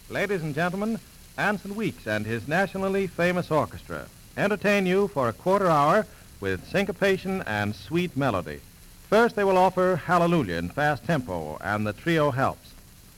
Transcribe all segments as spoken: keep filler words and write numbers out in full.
Ladies and gentlemen, Anson Weeks and his nationally famous orchestra entertain you for a quarter hour with syncopation and sweet melody. First, they will offer Hallelujah in fast tempo, and the trio helps.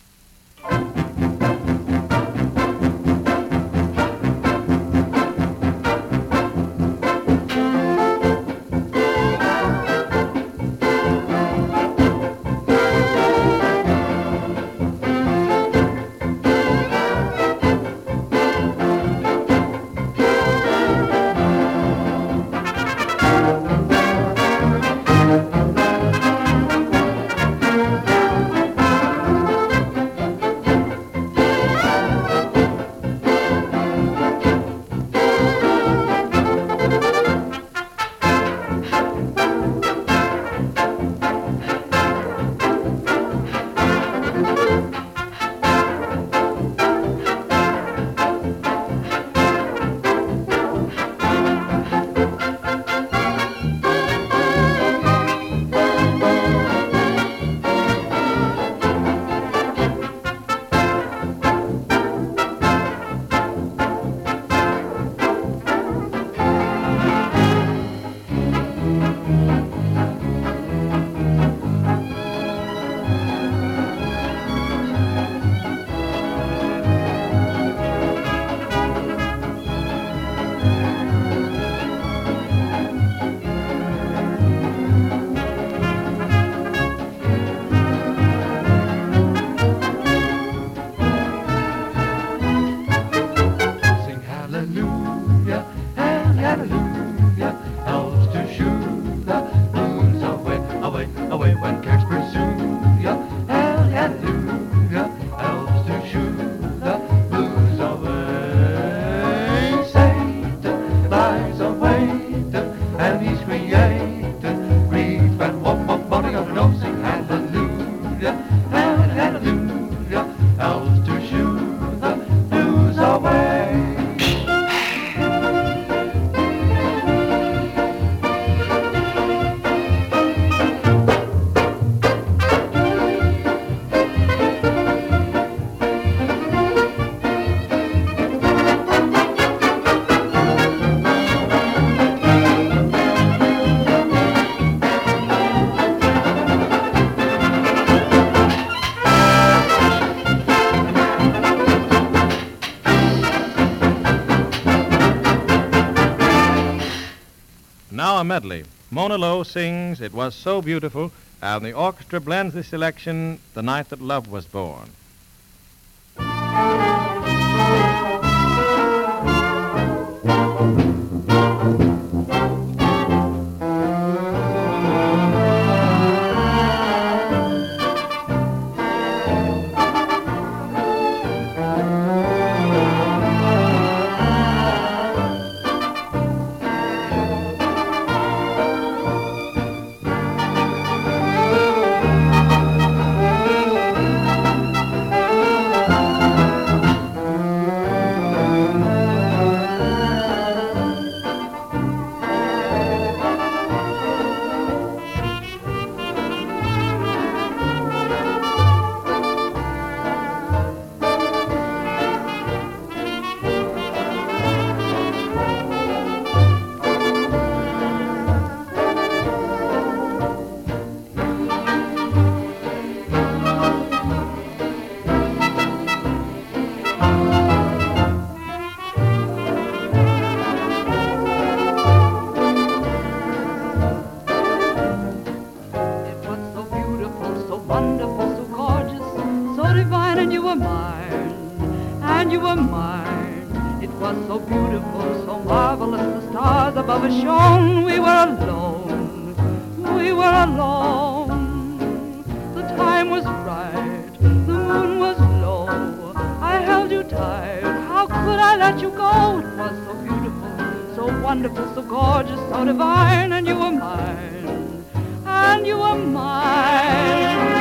Now a medley. Mona Lowe sings It Was So Beautiful, and the orchestra blends the selection The Night That Love Was Born. Above us shone, we were alone, we were alone. The time was right, the moon was low, I held you tight, how could I let you go? It was so beautiful, so wonderful, so gorgeous, so divine, and you were mine, and you were mine.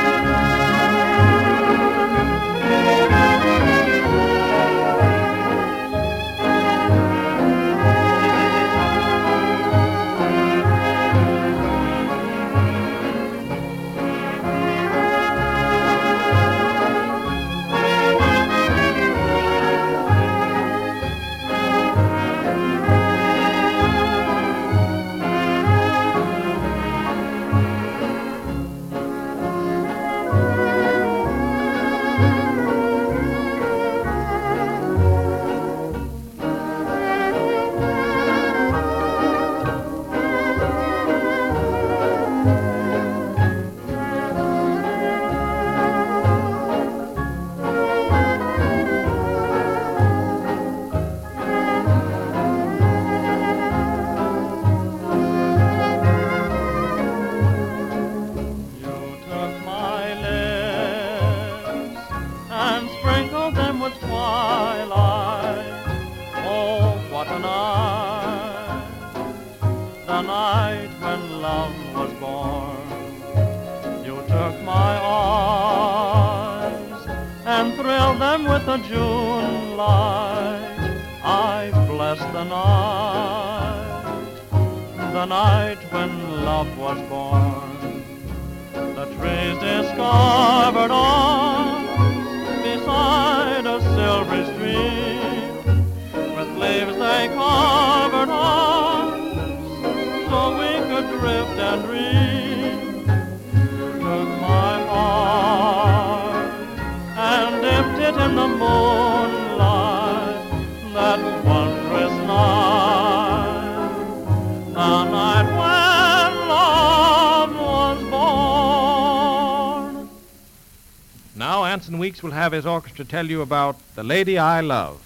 and thrill them with the June light. I bless the night, the night when love was born. The trees discovered arms beside a silvery stream, with leaves they covered arms so we could drift and dream. Took my heart and dipped it in the moonlight, that wondrous night, the night when love was born. Now Anson Weeks will have his orchestra tell you about The Lady I Love.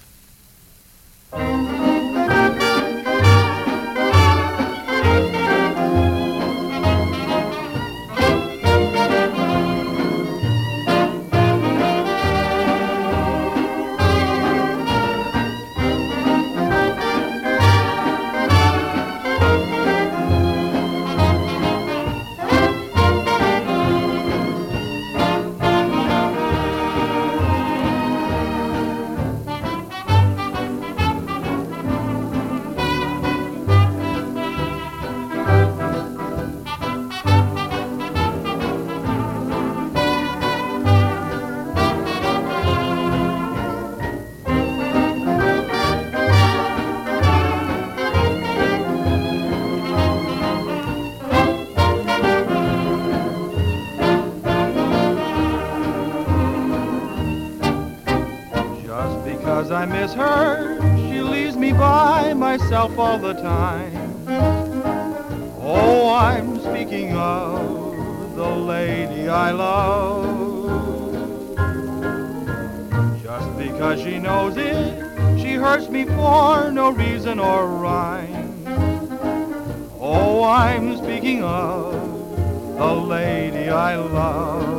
Because I miss her, she leaves me by myself all the time. Oh, I'm speaking of the lady I love. Just because she knows it, she hurts me for no reason or rhyme. Oh, I'm speaking of the lady I love.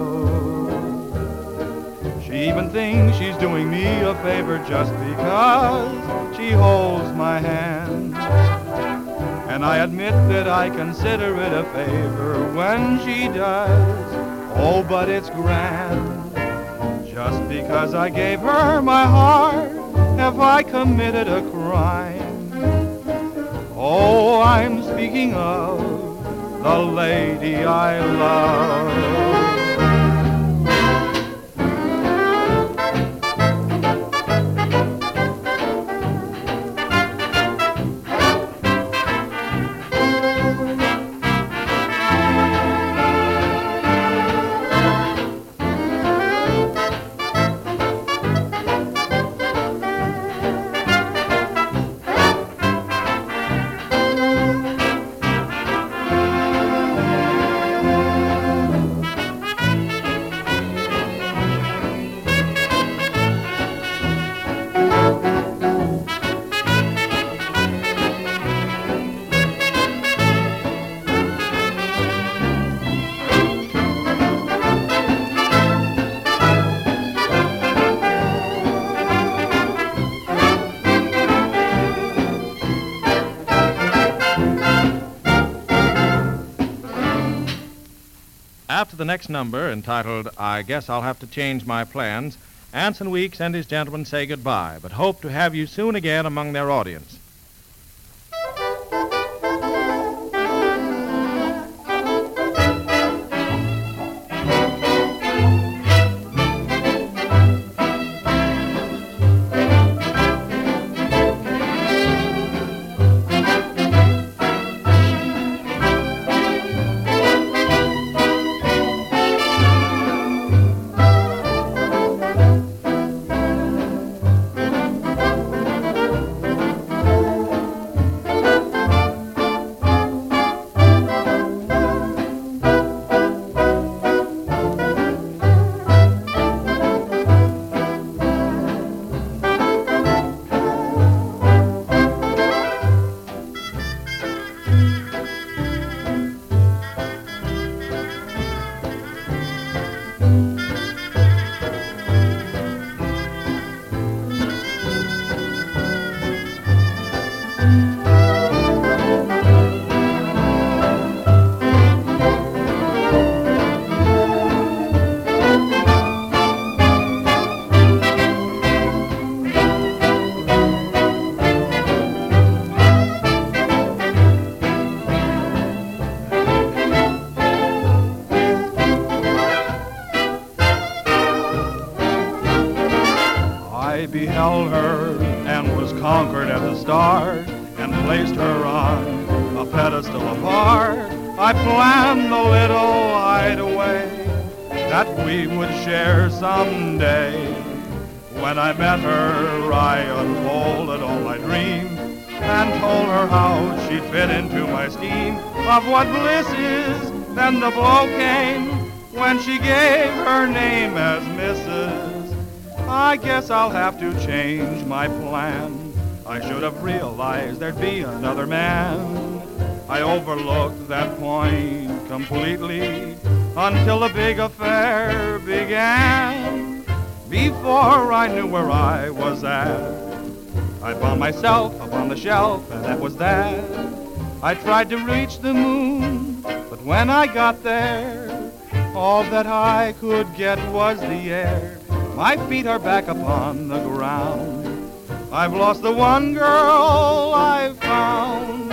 She even thinks she's doing me a favor just because she holds my hand. And I admit that I consider it a favor when she does. Oh, but it's grand. Just because I gave her my heart, have I committed a crime? Oh, I'm speaking of the lady I love. After the next number, entitled I Guess I'll Have to Change My Plans, Anson Weeks and his gentlemen say goodbye, but hope to have you soon again among their audience. I beheld her and was conquered at the start and placed her on a pedestal apart. I planned the little hideaway that we would share someday. When I met her, I unfolded all my dreams and told her how she'd fit into my scheme of what bliss is. Then the blow came when she gave her name as Missus I guess I'll have to change my plan. I should have realized there'd be another man. I overlooked that point completely until the big affair began. Before I knew where I was at, I found myself up on the shelf, and that was that. I tried to reach the moon, but when I got there, all that I could get was the air. My feet are back upon the ground. I've lost the one girl I found.